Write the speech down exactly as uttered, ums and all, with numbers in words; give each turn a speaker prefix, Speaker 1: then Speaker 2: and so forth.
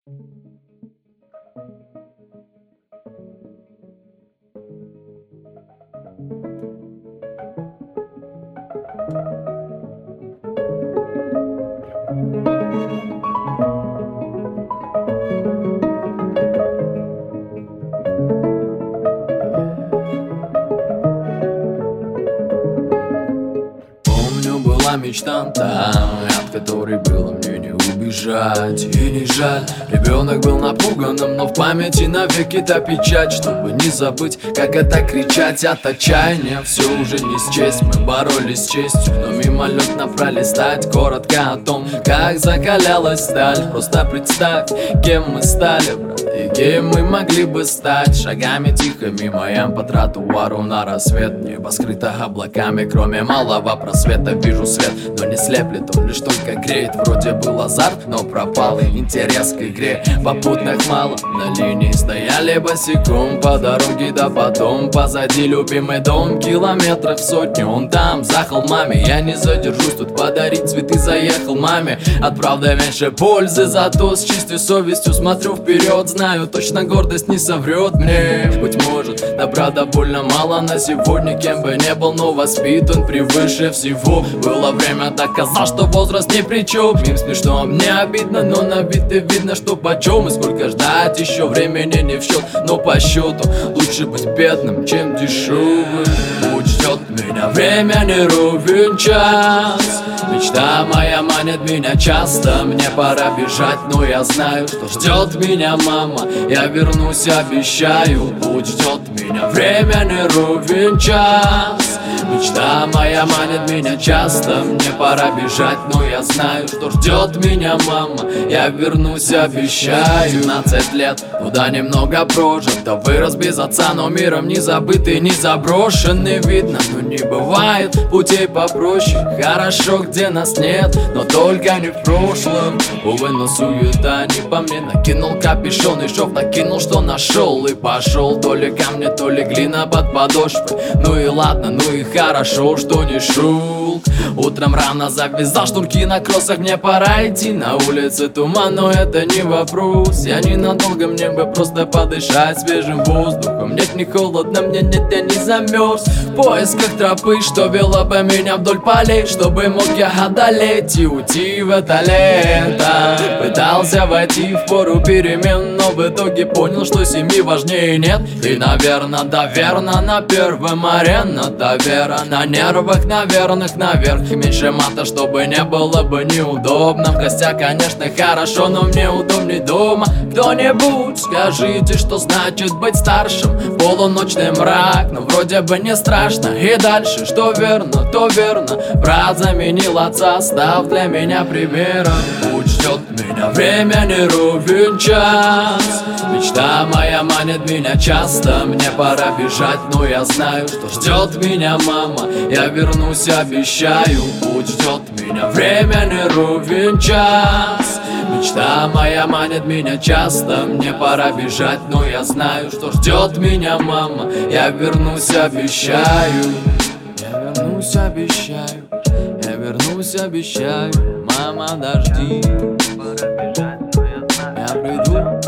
Speaker 1: Помню, была мечта там, от которой было мне не убежать. И не жаль, ребенок был напуганным, но в памяти навеки та печать. Чтобы не забыть, как это кричать от отчаяния. Все уже не счесть, мы боролись с честью, но мимолетно пролистать коротко о том, как закалялась сталь. Просто представь, кем мы стали, брат, и кем мы могли бы стать. Шагами тихо мимо ям по тротуару на рассвет. Небо скрыто облаками, кроме малого просвета. Вижу свет, но не слеплет, он лишь только греет. Вроде был азарт, но пропал и интерес к игре. Попутных мало, на линии стояли босиком по дороге, да потом позади любимый дом. Километров сотни, он там, за холмами. Я не задержусь тут, подарить цветы заехал маме. От правды меньше пользы, зато с чистой совестью смотрю вперед. Знаю, точно гордость не соврет мне. Быть может, добра довольно мало на сегодня. Кем бы не был, но воспитан превыше всего. Было время, доказал, что возраст ни при чем. Им смешно, мне обидно, но на вид и видно, что почем. И сколько ждать, еще времени не в счет. Но по счету лучше быть бедным, чем дешевым. Путь ждет меня, время не ровен час. Мечта моя манит меня часто. Мне пора бежать, но я знаю, что ждет меня мама. Я вернусь, обещаю. Путь ждет меня, время не ровен час. Мечта моя манит меня часто. Мне пора бежать, но я знаю, что ждет меня мама. Я вернусь, обещаю. семнадцать лет, куда немного прожит. Да вырос без отца, но миром не забытый, не заброшенный. Видно, но не бывает путей попроще. Хорошо, где нас нет, но только не в прошлом. Увы, но суета не по мне. Накинул капюшон и шов, накинул, что нашел. И пошел, то ли камни, то ли глина под подошвой. Ну и ладно, ну и хорошо, что не шел. Утром рано завязал шнурки на кроссах. Мне пора идти, на улице туман, но это не вопрос. Я ненадолго, мне бы просто подышать свежим воздухом. Нет, не холодно, мне нет, я не замерз. В поисках тропы, что вела бы меня вдоль полей, чтобы мог я одолеть и уйти в это лето. Пытался войти в пору перемен, но в итоге понял, что семьи важнее нет. И, наверно, да верно, на первом арена. Да вера на нервах, наверных наверх. Меньше мата, чтобы не было бы неудобно. В гостях, конечно, хорошо, но мне удобней дома. Кто-нибудь скажите, что значит быть старшим. Полуночный мрак, но вроде бы не страшно. И дальше, что верно, то верно. Брат заменил отца, став для меня примером. Путь ждет меня, время не ровен час. Мечта моя манит меня часто. Мне пора бежать, но я знаю, что ждет меня мама. Я вернусь, обещаю. Путь ждет меня, время не ровен час. Мечта моя манит меня часто. Мне пора бежать, но я знаю, что ждет меня мама. Я вернусь, обещаю. Я вернусь, обещаю. Я вернусь, обещаю. Мама, дожди. Я приду.